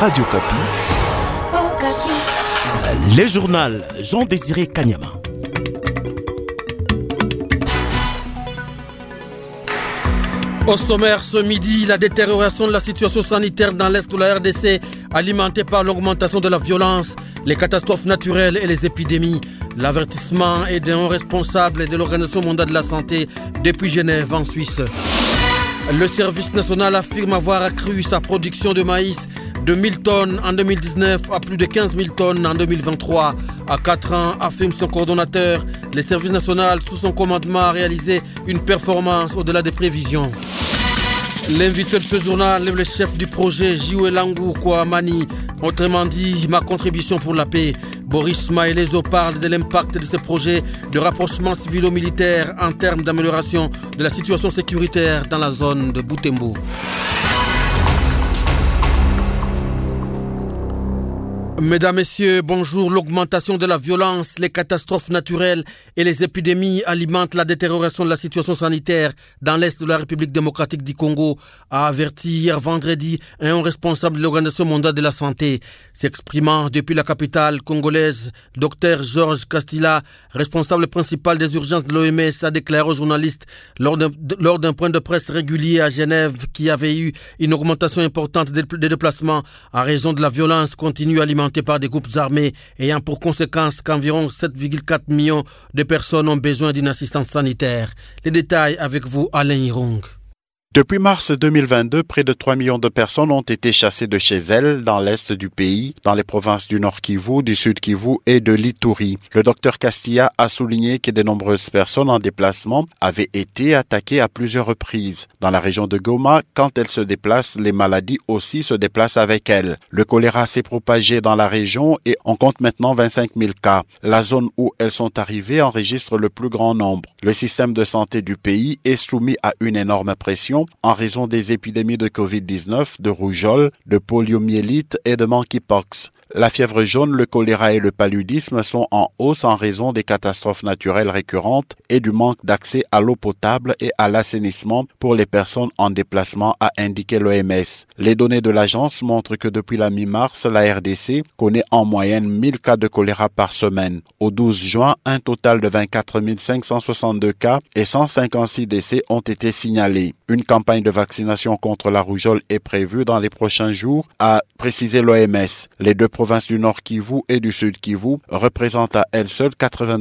Radio Kapi. Les journaux Jean-Désiré Kanyama. Au sommaire ce midi, la détérioration de la situation sanitaire dans l'Est de la RDC, alimentée par l'augmentation de la violence, les catastrophes naturelles et les épidémies. L'avertissement est d'un responsable de l'Organisation mondiale de la santé depuis Genève en Suisse. Le service national affirme avoir accru sa production de maïs de 1000 tonnes en 2019 à plus de 15 000 tonnes en 2023. À 4 ans, affirme son coordonnateur, le service national sous son commandement a réalisé une performance au-delà des prévisions. L'invité de ce journal est le chef du projet Jiwelangu Kouamani, autrement dit ma contribution pour la paix. Boris Maelezo parle de l'impact de ce projet de rapprochement civilo-militaire en termes d'amélioration de la situation sécuritaire dans la zone de Butembo. Mesdames, Messieurs, bonjour. L'augmentation de la violence, les catastrophes naturelles et les épidémies alimentent la détérioration de la situation sanitaire dans l'Est de la République démocratique du Congo, a averti hier vendredi un haut responsable de l'Organisation mondiale de la santé. S'exprimant depuis la capitale congolaise, Dr Georges Castilla, responsable principal des urgences de l'OMS, a déclaré aux journalistes lors d'un point de presse régulier à Genève qu'il y avait eu une augmentation importante des déplacements à raison de la violence continue alimentée par des groupes armés ayant pour conséquence qu'environ 7,4 millions de personnes ont besoin d'une assistance sanitaire. Les détails avec vous, Alain Hirong. Depuis mars 2022, près de 3 millions de personnes ont été chassées de chez elles dans l'est du pays, dans les provinces du Nord Kivu, du Sud Kivu et de l'Ituri. Le docteur Castilla a souligné que de nombreuses personnes en déplacement avaient été attaquées à plusieurs reprises. Dans la région de Goma, quand elles se déplacent, les maladies aussi se déplacent avec elles. Le choléra s'est propagé dans la région et on compte maintenant 25 000 cas. La zone où elles sont arrivées enregistre le plus grand nombre. Le système de santé du pays est soumis à une énorme pression en raison des épidémies de Covid-19, de rougeole, de poliomyélite et de monkeypox. La fièvre jaune, le choléra et le paludisme sont en hausse en raison des catastrophes naturelles récurrentes et du manque d'accès à l'eau potable et à l'assainissement pour les personnes en déplacement, a indiqué l'OMS. Les données de l'agence montrent que depuis la mi-mars, la RDC connaît en moyenne 1000 cas de choléra par semaine. Au 12 juin, un total de 24 562 cas et 156 décès ont été signalés. Une campagne de vaccination contre la rougeole est prévue dans les prochains jours, a précisé l'OMS. Les deux provinces du Nord Kivu et du Sud Kivu représentent à elles seules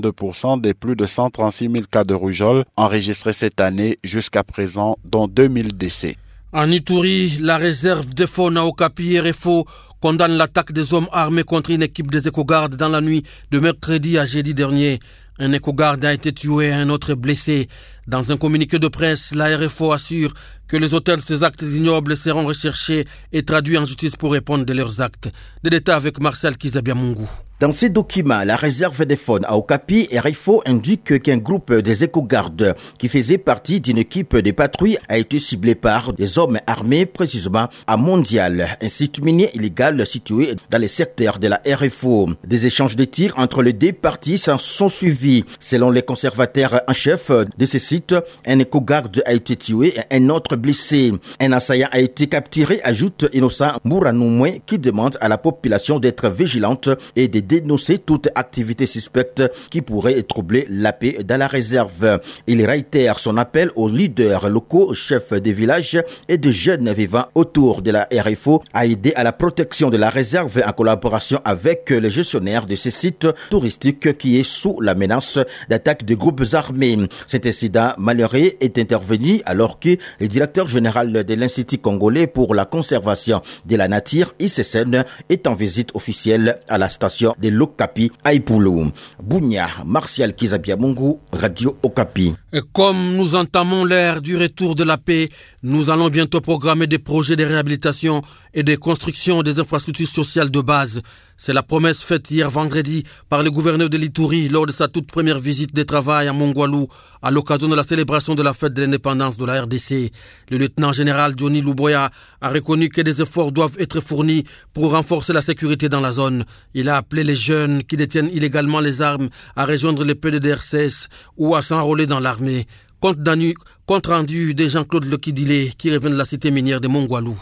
82% des plus de 136 000 cas de rougeole enregistrés cette année jusqu'à présent, dont 2000 décès. En Ituri, la réserve de faune à Okapi RFO condamne l'attaque des hommes armés contre une équipe des éco-gardes dans la nuit de mercredi à jeudi dernier. Un éco-garde a été tué et un autre blessé. Dans un communiqué de presse, la RFO assure que les auteurs de ces actes ignobles seront recherchés et traduits en justice pour répondre de leurs actes. Des détails avec Marcel Kizabiamungu. Dans ces documents, la réserve des faunes à Okapi RFO indique qu'un groupe des éco-gardes qui faisait partie d'une équipe de patrouille a été ciblé par des hommes armés, précisément à Mondial, un site minier illégal situé dans les secteurs de la RFO. Des échanges de tirs entre les deux parties s'en sont suivis. Selon les conservateurs en chef de ce site, un éco-garde a été tué et un autre blessé. Un assaillant a été capturé, ajoute Innocent Mouranoumwe, qui demande à la population d'être vigilante et de dénoncer toute activité suspecte qui pourrait troubler la paix dans la réserve. Il réitère son appel aux leaders locaux, chefs des villages et de jeunes vivant autour de la RFO à aider à la protection de la réserve en collaboration avec les gestionnaires de ces sites touristiques qui est sous la menace d'attaques de groupes armés. Cet incident malheureux est intervenu alors que le directeur général de l'Institut congolais pour la conservation de la nature, ICCN, est en visite officielle à la station de l'Okapi à Ipulu. Bounia, Martial Kizabiamungu, Radio Okapi. Et comme nous entamons l'ère du retour de la paix, nous allons bientôt programmer des projets de réhabilitation et de construction des infrastructures sociales de base. C'est la promesse faite hier vendredi par le gouverneur de l'Ituri lors de sa toute première visite de travail à Mongwalu à l'occasion de la célébration de la fête de l'indépendance de la RDC. Le lieutenant-général Johnny Luboya a reconnu que des efforts doivent être fournis pour renforcer la sécurité dans la zone. Il a appelé les jeunes qui détiennent illégalement les armes à rejoindre les PDDRCS ou à s'enrôler dans l'armée. Compte rendu de Jean-Claude Lokidile qui revient de la cité minière de Mongwalu.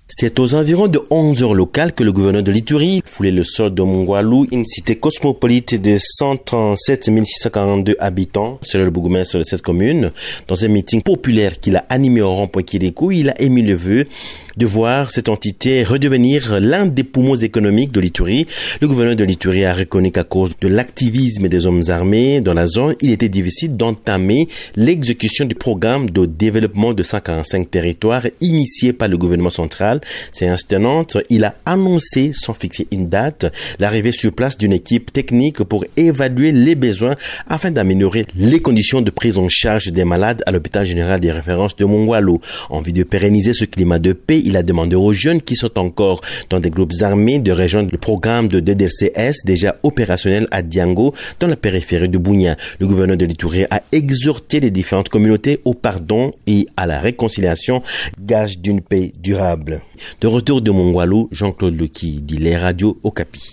C'est aux environs de 11 heures locales que le gouverneur de l'Ituri foulait le sol de Mongwalu, une cité cosmopolite de 137 642 habitants, selon le bourgmestre de cette commune. Dans un meeting populaire qu'il a animé au rond-point Kirikou, il a émis le vœu de voir cette entité redevenir l'un des poumons économiques de l'Ituri. Le gouverneur de l'Ituri a reconnu qu'à cause de l'activisme des hommes armés dans la zone, il était difficile d'entamer l'exécution du programme de développement de 145 territoires initié par le gouvernement central. Séance tenante, il a annoncé, sans fixer une date, l'arrivée sur place d'une équipe technique pour évaluer les besoins afin d'améliorer les conditions de prise en charge des malades à l'hôpital général des références de Mongwalu. En vue de pérenniser ce climat de paix, il a demandé aux jeunes qui sont encore dans des groupes armés de rejoindre le programme de DDCS déjà opérationnel à Diango, dans la périphérie de Bunia. Le gouverneur de l'Ituri a exhorté les différentes communautés au pardon et à la réconciliation, gage d'une paix durable. De retour de Mongwalu, Jean-Claude Lequi, d'Ile Radio Okapi.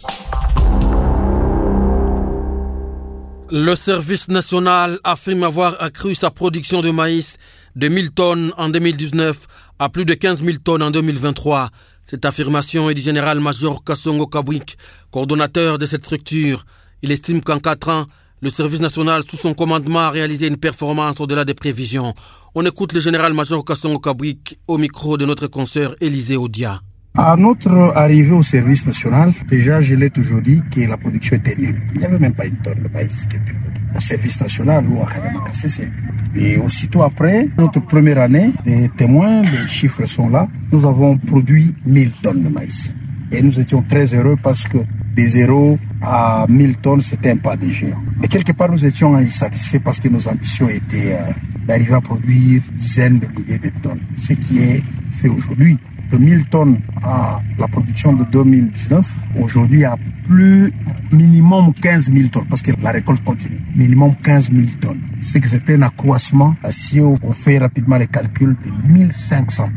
Le service national affirme avoir accru sa production de maïs de 1000 tonnes en 2019 à plus de 15 000 tonnes en 2023. Cette affirmation est du général-major Kassongo Kabwik, coordonnateur de cette structure. Il estime qu'en 4 ans, le service national sous son commandement a réalisé une performance au-delà des prévisions. On écoute le général-major Kassongo Kabwik au micro de notre consoeur Élisée Odia. À notre arrivée au service national, déjà je l'ai toujours dit que la production était nulle. Il n'y avait même pas une tonne de maïs qui était produite. Au service national, nous, à Kanyama-Kassese. Et aussitôt après, notre première année, des témoins, les chiffres sont là, nous avons produit 1000 tonnes de maïs. Et nous étions très heureux parce que des 0 à 1000 tonnes, c'était un pas de géant. Mais quelque part, nous étions insatisfaits parce que nos ambitions étaient d'arriver à produire dizaines de milliers de tonnes. Ce qui est fait aujourd'hui. De 1000 tonnes à la production de 2019, aujourd'hui à plus minimum 15 000 tonnes, parce que la récolte continue. Minimum 15 000 tonnes. C'est que c'était un accroissement, si on fait rapidement les calculs, de 1500%.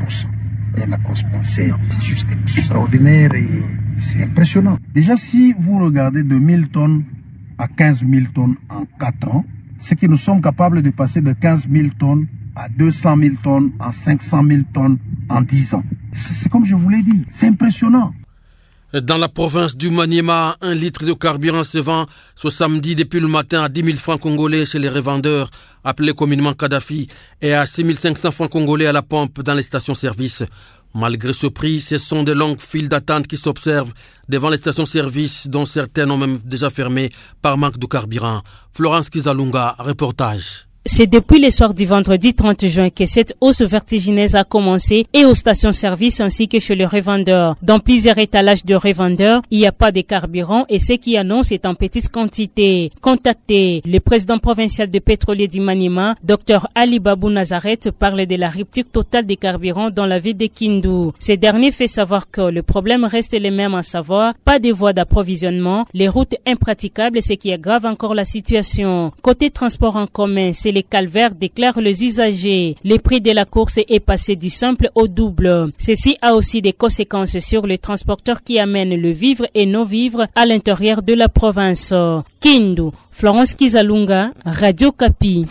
Un accroissement, c'est juste extraordinaire et c'est impressionnant. Déjà, si vous regardez de 1000 tonnes à 15 000 tonnes en 4 ans, c'est que nous sommes capables de passer de 15 000 tonnes à 200 000 tonnes, à 500 000 tonnes en 10 ans. C'est comme je vous l'ai dit, c'est impressionnant. Dans la province du Maniema, 1 litre de carburant se vend ce samedi depuis le matin à 10 000 francs congolais chez les revendeurs, appelés communément Kadhafi, et à 6 500 francs congolais à la pompe dans les stations-service. Malgré ce prix, ce sont de longues files d'attente qui s'observent devant les stations-service, dont certaines ont même déjà fermé par manque de carburant. Florence Kizalunga, reportage. C'est depuis le soir du vendredi 30 juin que cette hausse vertigineuse a commencé et aux stations-service ainsi que chez les revendeurs. Dans plusieurs étalages de revendeurs, il n'y a pas de carburant et ce qui annonce est en petite quantité. Contacté, le président provincial de pétrolier du Maniema, Dr Ali Babou Nazareth, parle de la rupture totale des carburants dans la ville de Kindu. Ce dernier fait savoir que le problème reste le même, à savoir pas de voies d'approvisionnement, les routes impraticables, ce qui aggrave encore la situation. Côté transport en commun, c'est les calvaires, déclarent les usagers. Le prix de la course est passé du simple au double. Ceci a aussi des conséquences sur les transporteurs qui amènent le vivre et non-vivre à l'intérieur de la province. Kindu, Florence Kizalunga, Radio Kapi.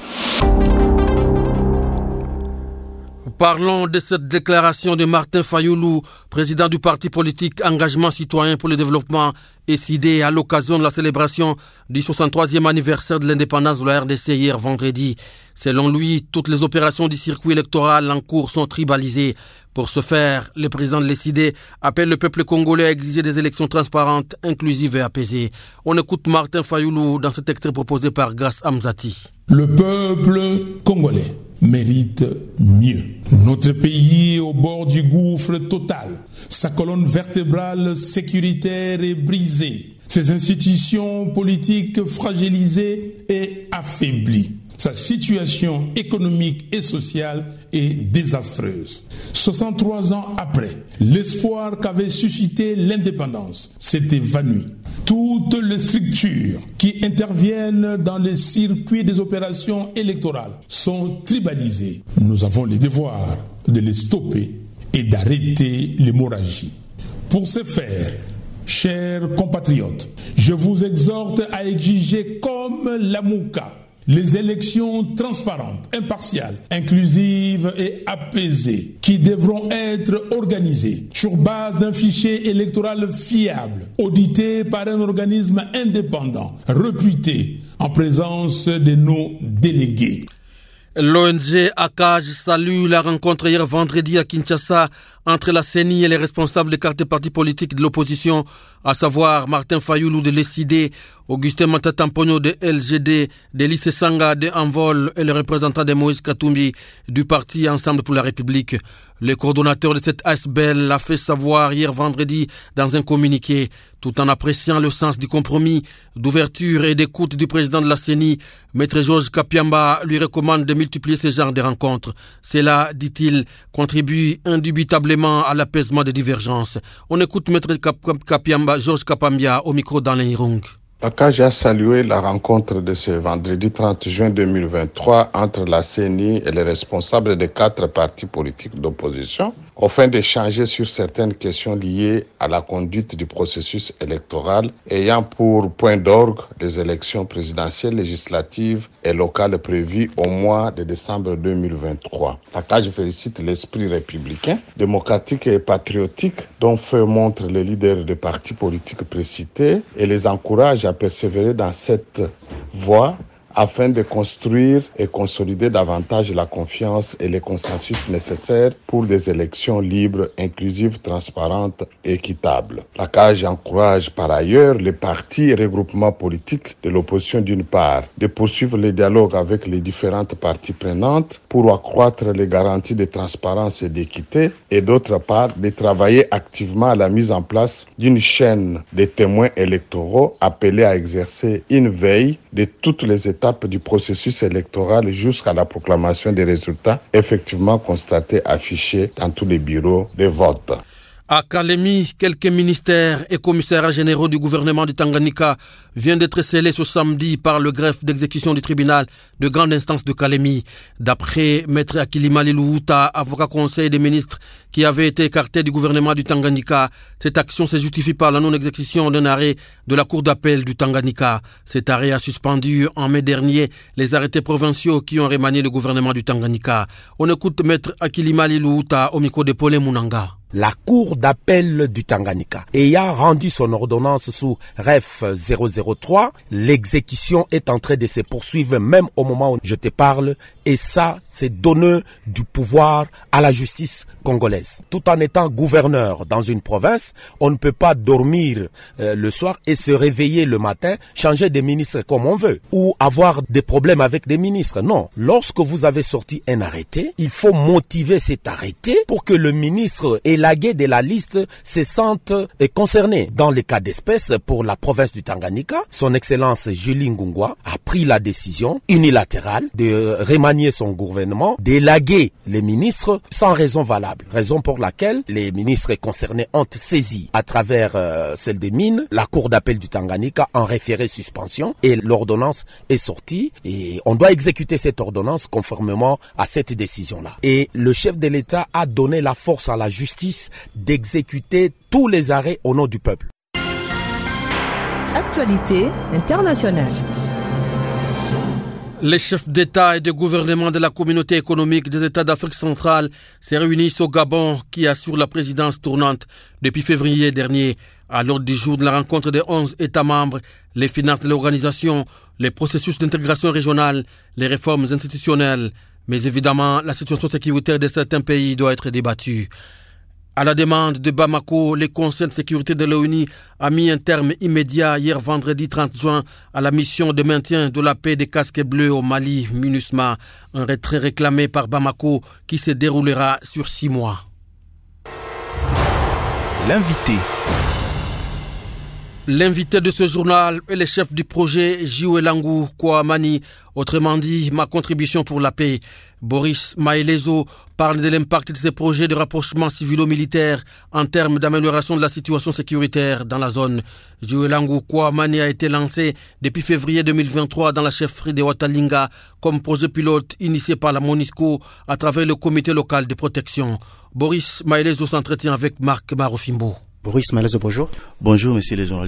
Parlons de cette déclaration de Martin Fayoulou, président du parti politique Engagement Citoyen pour le Développement, SID, à l'occasion de la célébration du 63e anniversaire de l'indépendance de la RDC hier vendredi. Selon lui, toutes les opérations du circuit électoral en cours sont tribalisées. Pour ce faire, le président de l'SID appelle le peuple congolais à exiger des élections transparentes, inclusives et apaisées. On écoute Martin Fayoulou dans cet extrait proposé par Grace Amzati. Le peuple congolais mérite mieux. Notre pays est au bord du gouffre total. Sa colonne vertébrale sécuritaire est brisée. Ses institutions politiques fragilisées et affaiblies. Sa situation économique et sociale est désastreuse. 63 ans après, l'espoir qu'avait suscité l'indépendance s'est évanoui. Toutes les structures qui interviennent dans les circuits des opérations électorales sont tribalisées. Nous avons le devoir de les stopper et d'arrêter l'hémorragie. Pour ce faire, chers compatriotes, je vous exhorte à exiger comme la Mouka les élections transparentes, impartiales, inclusives et apaisées qui devront être organisées sur base d'un fichier électoral fiable, audité par un organisme indépendant, réputé, en présence de nos délégués. L'ONG ACAJ salue la rencontre hier vendredi à Kinshasa entre la CENI et les responsables des cartes partis politiques de l'opposition, à savoir Martin Fayoulou de l'ECD, Augustin Matatamponio de LGD, Délice Sanga de Envol et le représentant de Moïse Katumbi du parti Ensemble pour la République. Le coordonnateur de cette ASBL l'a fait savoir hier vendredi dans un communiqué. Tout en appréciant le sens du compromis, d'ouverture et d'écoute du président de la CENI, Maître Georges Kapiamba lui recommande de multiplier ce genre de rencontres. Cela, dit-il, contribue indubitablement à l'apaisement des divergences. On écoute Maître Kapiamba, Georges Kapambia au micro d'Alain Hirung. ACAJ a salué la rencontre de ce vendredi 30 juin 2023 entre la CENI et les responsables des 4 partis politiques d'opposition, afin d'échanger sur certaines questions liées à la conduite du processus électoral, ayant pour point d'orgue les élections présidentielles, législatives et locales prévues au mois de décembre 2023. ACAJ félicite l'esprit républicain, démocratique et patriotique dont fait montre les leaders des partis politiques précités et les encourage à persévérer dans cette voie afin de construire et consolider davantage la confiance et les consensus nécessaires pour des élections libres, inclusives, transparentes et équitables. L'ACAJ encourage par ailleurs les partis et regroupements politiques de l'opposition d'une part de poursuivre les dialogues avec les différentes parties prenantes pour accroître les garanties de transparence et d'équité et d'autre part de travailler activement à la mise en place d'une chaîne de témoins électoraux appelés à exercer une veille de toutes les étapes du processus électoral jusqu'à la proclamation des résultats effectivement constatés affichés dans tous les bureaux de vote. À Kalemi, quelques ministères et commissaires généraux du gouvernement du Tanganyika viennent d'être scellés ce samedi par le greffe d'exécution du tribunal de grande instance de Kalemi. D'après Maître Akilimali Luuta, avocat conseil des ministres qui avait été écarté du gouvernement du Tanganyika, cette action se justifie par la non-exécution d'un arrêt de la Cour d'appel du Tanganyika. Cet arrêt a suspendu en mai dernier les arrêtés provinciaux qui ont remanié le gouvernement du Tanganyika. On écoute Maître Akilimali Luuta au micro de Paulé Munanga. La Cour d'appel du Tanganyika ayant rendu son ordonnance sous REF 003, l'exécution est en train de se poursuivre même au moment où je te parle, et ça, c'est donner du pouvoir à la justice congolaise. Tout en étant gouverneur dans une province, on ne peut pas dormir le soir et se réveiller le matin, changer de ministre comme on veut, ou avoir des problèmes avec des ministres. Non, lorsque vous avez sorti un arrêté, il faut motiver cet arrêté pour que le ministre élagué de la liste se sente concerné. Dans le cas d'espèce, pour la province du Tanganyika, son excellence Julie Ngungwa a pris la décision unilatérale de remanier son gouvernement, d'élaguer les ministres sans raison valable. Raison pour laquelle les ministres concernés ont saisi à travers celle des mines la Cour d'appel du Tanganyika en référé suspension et l'ordonnance est sortie et on doit exécuter cette ordonnance conformément à cette décision-là. Et le chef de l'État a donné la force à la justice d'exécuter tous les arrêts au nom du peuple. Actualité internationale. Les chefs d'État et de gouvernement de la communauté économique des États d'Afrique centrale se réunissent au Gabon qui assure la présidence tournante depuis février dernier. À l'ordre du jour de la rencontre des 11 États membres, les finances de l'organisation, les processus d'intégration régionale, les réformes institutionnelles. Mais évidemment, la situation sécuritaire de certains pays doit être débattue. À la demande de Bamako, le Conseil de sécurité de l'ONU a mis un terme immédiat hier vendredi 30 juin à la mission de maintien de la paix des casques bleus au Mali, MINUSMA, un retrait réclamé par Bamako qui se déroulera sur 6 mois. L'invité de ce journal est le chef du projet Jiwelangu Kouamani, autrement dit ma contribution pour la paix. Boris Maelezo parle de l'impact de ce projet de rapprochement civilo-militaire en termes d'amélioration de la situation sécuritaire dans la zone. Jiwelangu Kouamani a été lancé depuis février 2023 dans la chefferie de Watalinga comme projet pilote initié par la MONUSCO à travers le comité local de protection. Boris Maelezo s'entretient avec Marc Marofimbo. Boris Maelezo, bonjour. Bonjour, messieurs les journalistes.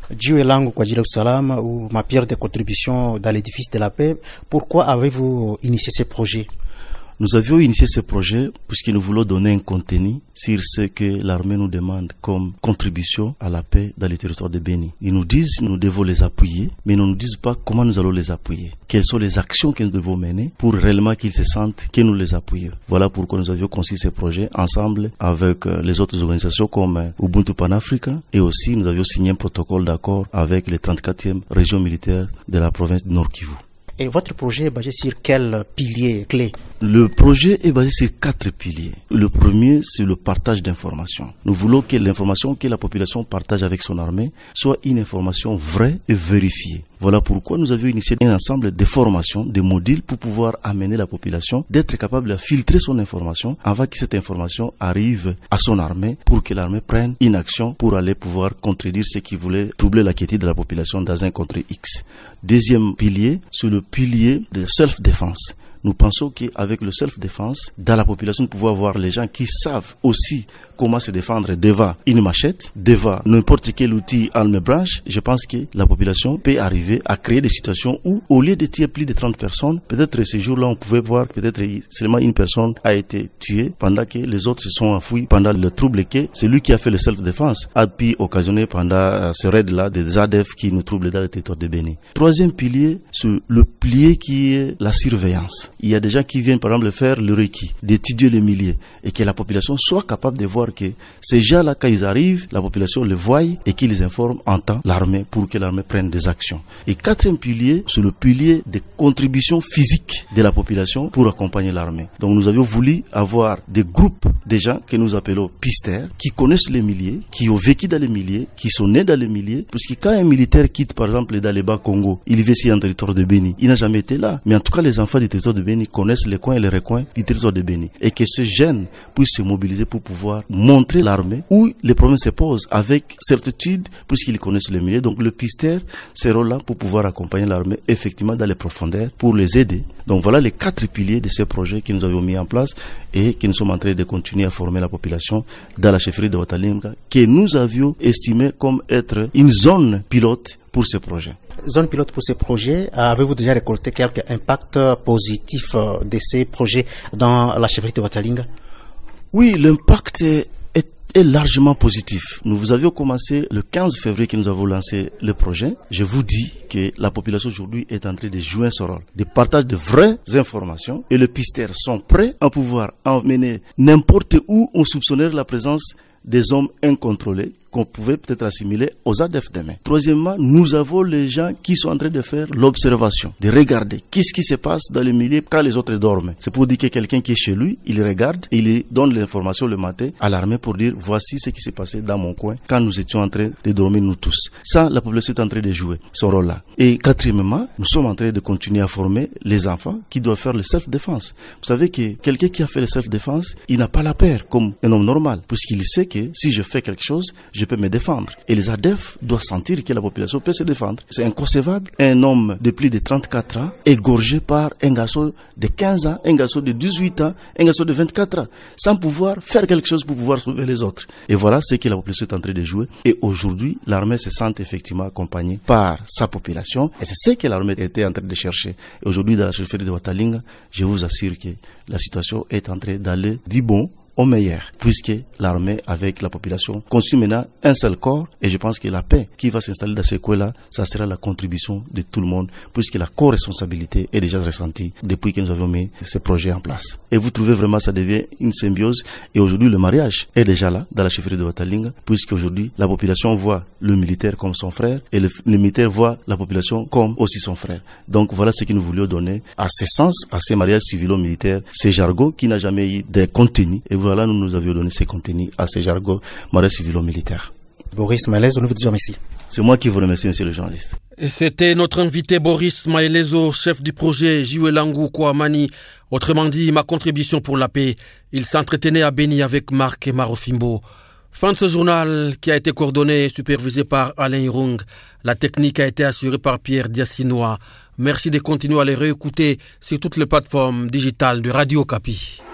Djiwe Langu Kwadjila Salam, ou ma pierre de contribution dans l'édifice de la paix. Pourquoi avez-vous initié ce projet? Nous avions initié ce projet puisque nous voulons donner un contenu sur ce que l'armée nous demande comme contribution à la paix dans les territoires de Béni. Ils nous disent que nous devons les appuyer, mais ils ne nous disent pas comment nous allons les appuyer. Quelles sont les actions que nous devons mener pour réellement qu'ils se sentent que nous les appuyons. Voilà pourquoi nous avions conçu ce projet ensemble avec les autres organisations comme Ubuntu Pan-Africa, et aussi nous avions signé un protocole d'accord avec les 34e régions militaires de la province du Nord Kivu. Et votre projet est basé sur quel pilier clé? Le projet est basé sur 4 piliers. Le premier, c'est le partage d'informations. Nous voulons que l'information que la population partage avec son armée soit une information vraie et vérifiée. Voilà pourquoi nous avions initié un ensemble de formations, de modules pour pouvoir amener la population d'être capable de filtrer son information avant que cette information arrive à son armée pour que l'armée prenne une action pour aller pouvoir contredire ce qui voulait troubler la quiétude de la population dans un contre X. Deuxième pilier, c'est le pilier de self-défense. Nous pensons qu'avec le self-défense, dans la population, nous pouvons avoir les gens qui savent aussi comment se défendre devant une machette, devant n'importe quel outil arme branche. Je pense que la population peut arriver à créer des situations où, au lieu de tuer plus de 30 personnes, peut-être ce jour-là, on pouvait voir peut-être seulement une personne a été tuée pendant que les autres se sont enfouis pendant le trouble que celui qui a fait le self-défense a pu occasionner pendant ce raid-là des ADF qui nous troublent dans le territoire de Béni. Troisième pilier, c'est le pilier qui est la surveillance. Il y a des gens qui viennent par exemple faire le requis, d'étudier les milliers et que la population soit capable de voir que ces gens-là, quand ils arrivent, la population les voit et qu'ils les informent en temps l'armée pour que l'armée prenne des actions. Et quatrième pilier, c'est le pilier des contributions physiques de la population pour accompagner l'armée. Donc nous avions voulu avoir des groupes de gens que nous appelons pisteurs, qui connaissent les milliers, qui ont vécu dans les milliers, qui sont nés dans les milliers, parce que quand un militaire quitte par exemple dans les Bas-Congo, il vit ici en territoire de Béni, il n'a jamais été là. Mais en tout cas, les enfants du territoire de Béni connaissent les coins et les recoins du territoire de Béni. Et que ce jeune puisse se mobiliser pour pouvoir montrer l'armée où les problèmes se posent avec certitude puisqu'ils connaissent les milliers. Donc le pisteur sera là pour pouvoir accompagner l'armée effectivement dans les profondeurs pour les aider. Donc voilà les 4 piliers de ce projet que nous avions mis en place et que nous sommes en train de continuer à former la population dans la chefferie de Watalinga que nous avions estimé comme être une zone pilote pour ce projet. Zone pilote pour ce projet, avez-vous déjà récolté quelques impacts positifs de ces projets dans la chefferie de Watalinga? Oui, l'impact est largement positif. Nous avions commencé le 15 février que nous avons lancé le projet. Je vous dis que la population aujourd'hui est en train de jouer son rôle, de partage de vraies informations et les pisteurs sont prêts à pouvoir emmener n'importe où on soupçonnerait la présence des hommes incontrôlés qu'on pouvait peut-être assimiler aux ADF demain. Troisièmement, nous avons les gens qui sont en train de faire l'observation, de regarder qu'est-ce qui se passe dans les milieux quand les autres dorment. C'est pour dire que quelqu'un qui est chez lui, il regarde, il donne l'information le matin à l'armée pour dire voici ce qui s'est passé dans mon coin quand nous étions en train de dormir nous tous. Ça, la population est en train de jouer son rôle-là. Et quatrièmement, nous sommes en train de continuer à former les enfants qui doivent faire le self-défense. Vous savez que quelqu'un qui a fait le self-défense, il n'a pas la peur comme un homme normal, puisqu'il sait que si je fais quelque chose, je peux me défendre. Et les ADF doivent sentir que la population peut se défendre. C'est inconcevable. Un homme de plus de 34 ans égorgé par un garçon de 15 ans, un garçon de 18 ans, un garçon de 24 ans, sans pouvoir faire quelque chose pour pouvoir sauver les autres. Et voilà ce que la population est en train de jouer. Et aujourd'hui, l'armée se sent effectivement accompagnée par sa population. Et c'est ce que l'armée était en train de chercher. Et aujourd'hui, dans la chefferie de Watalinga, je vous assure que la situation est en train d'aller du bon au meilleur, puisque l'armée avec la population conçut maintenant un seul corps, et je pense que la paix qui va s'installer dans ce coin-là, ça sera la contribution de tout le monde, puisque la co-responsabilité est déjà ressentie depuis que nous avons mis ce projet en place. Et vous trouvez vraiment ça devient une symbiose, et aujourd'hui le mariage est déjà là dans la chefferie de Watalinga, puisque aujourd'hui la population voit le militaire comme son frère, et le militaire voit la population comme aussi son frère. Donc voilà ce que nous voulions donner à ce sens, à ces mariages civilo-militaires, ces jargons qui n'a jamais eu de contenu. Et voilà, nous avions donné ces contenus à ces jargons mariages civilo-militaires. Boris Maëlezo, nous vous disons merci. C'est moi qui vous remercie, monsieur le journaliste. C'était notre invité Boris Maëlezo, chef du projet Djiwe Langu Kouamani. Autrement dit, ma contribution pour la paix. Il s'entretenait à Béni avec Marc et Marosimbo. Fin de ce journal qui a été coordonné et supervisé par Alain Irung. La technique a été assurée par Pierre Diassinois. Merci de continuer à les réécouter sur toutes les plateformes digitales de Radio Okapi.